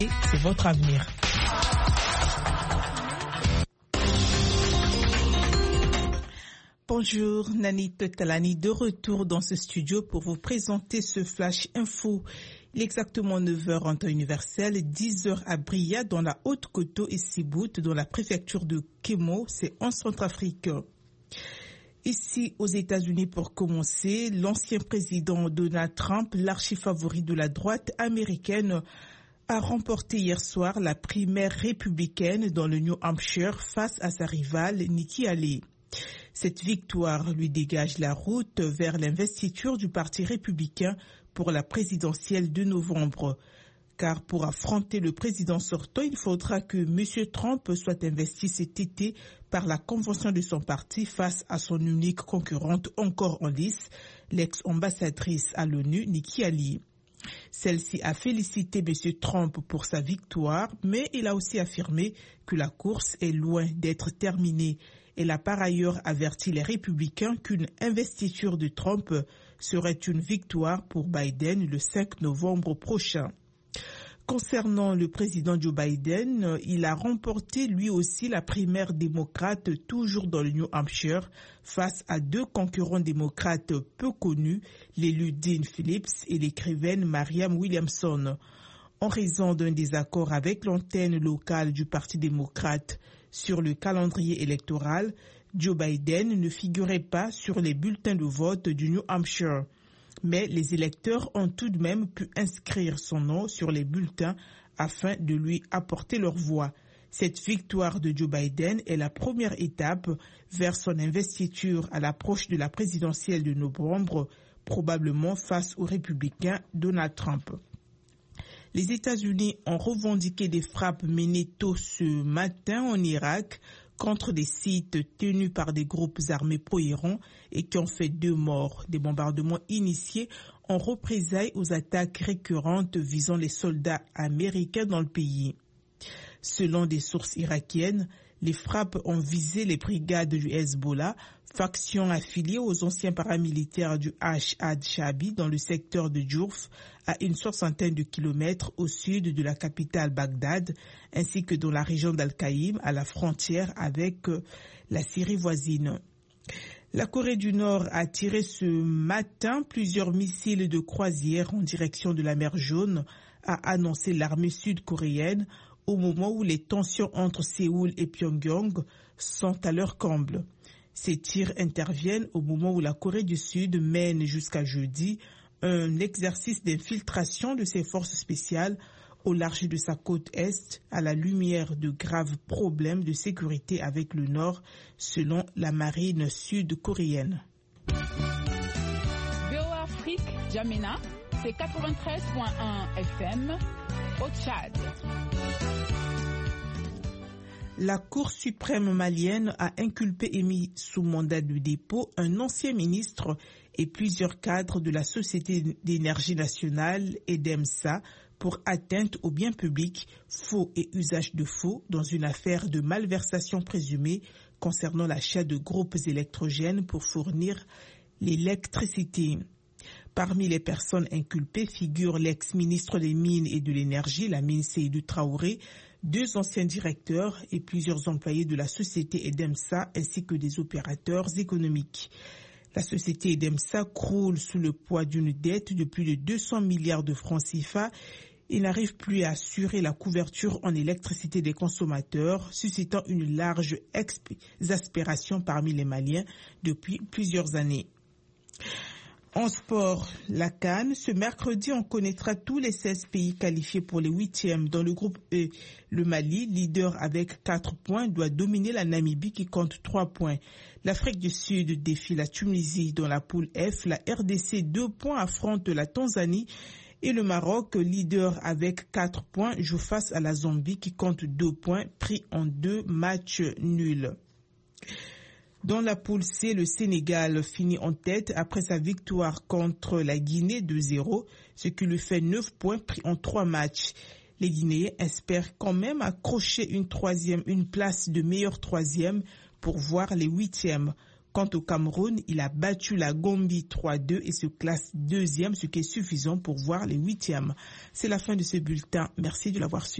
C'est votre avenir. Bonjour, Nani Talani de retour dans ce studio pour vous présenter ce Flash Info. Il est exactement 9h en temps universel, 10h à Bria dans la Haute-Koto et Sibout dans la préfecture de Kémo, c'est en Centrafrique. Ici aux États-Unis pour commencer, l'ancien président Donald Trump, l'archi-favori de la droite américaine, a remporté hier soir la primaire républicaine dans le New Hampshire face à sa rivale Nikki Haley. Cette victoire lui dégage la route vers l'investiture du Parti républicain pour la présidentielle de novembre. Car pour affronter le président sortant, il faudra que M. Trump soit investi cet été par la convention de son parti face à son unique concurrente encore en lice, l'ex-ambassadrice à l'ONU, Nikki Haley. Celle-ci a félicité M. Trump pour sa victoire, mais il a aussi affirmé que la course est loin d'être terminée. Elle a par ailleurs averti les républicains qu'une investiture de Trump serait une victoire pour Biden le 5 novembre prochain. Concernant le président Joe Biden, il a remporté lui aussi la primaire démocrate toujours dans le New Hampshire face à deux concurrents démocrates peu connus, l'élu Dean Phillips et l'écrivaine Marianne Williamson. En raison d'un désaccord avec l'antenne locale du Parti démocrate sur le calendrier électoral, Joe Biden ne figurait pas sur les bulletins de vote du New Hampshire. Mais les électeurs ont tout de même pu inscrire son nom sur les bulletins afin de lui apporter leur voix. Cette victoire de Joe Biden est la première étape vers son investiture à l'approche de la présidentielle de novembre, probablement face au républicain Donald Trump. Les États-Unis ont revendiqué des frappes menées tôt ce matin en Irak contre des sites tenus par des groupes armés pro-Iran et qui ont fait 2 morts. Des bombardements initiés en représailles aux attaques récurrentes visant les soldats américains dans le pays. Selon des sources irakiennes, les frappes ont visé les brigades du Hezbollah, faction affiliée aux anciens paramilitaires du Al-Shabi dans le secteur de Djouf, à une 60aine de kilomètres au sud de la capitale Bagdad, ainsi que dans la région d'Al-Qaïm, à la frontière avec la Syrie voisine. La Corée du Nord a tiré ce matin plusieurs missiles de croisière en direction de la mer Jaune, a annoncé l'armée sud-coréenne, au moment où les tensions entre Séoul et Pyongyang sont à leur comble. Ces tirs interviennent au moment où la Corée du Sud mène jusqu'à jeudi un exercice d'infiltration de ses forces spéciales au large de sa côte Est, à la lumière de graves problèmes de sécurité avec le Nord, selon la marine sud-coréenne. VOA Afrique, Djamena, c'est 93.1 FM au Tchad. La Cour suprême malienne a inculpé et mis sous mandat de dépôt un ancien ministre et plusieurs cadres de la Société d'énergie nationale et d'EMSA pour atteinte aux biens publics, faux et usage de faux dans une affaire de malversation présumée concernant l'achat de groupes électrogènes pour fournir l'électricité. Parmi les personnes inculpées figurent l'ex-ministre des Mines et de l'Énergie, Lamine Seydou Traoré, 2 anciens directeurs et plusieurs employés de la société EDEMSA ainsi que des opérateurs économiques. La société EDEMSA croule sous le poids d'une dette de plus de 200 milliards de francs CFA et n'arrive plus à assurer la couverture en électricité des consommateurs, suscitant une large exaspération parmi les Maliens depuis plusieurs années. En sport, la CAN, ce mercredi, on connaîtra tous les 16 pays qualifiés pour les 8e. Dans le groupe E, le Mali, leader avec 4 points, doit dominer la Namibie qui compte 3 points. L'Afrique du Sud défie la Tunisie dans la poule F. La RDC, 2 points, affronte la Tanzanie. Et le Maroc, leader avec 4 points, joue face à la Zambie qui compte 2 points, pris en 2 matchs nuls. Dans la poule C, le Sénégal finit en tête après sa victoire contre la Guinée 2-0, ce qui lui fait 9 points pris en 3 matchs. Les Guinéens espèrent quand même accrocher une place de meilleur 3e pour voir les 8e. Quant au Cameroun, il a battu la Gambie 3-2 et se classe 2e, ce qui est suffisant pour voir les 8e. C'est la fin de ce bulletin. Merci de l'avoir suivi.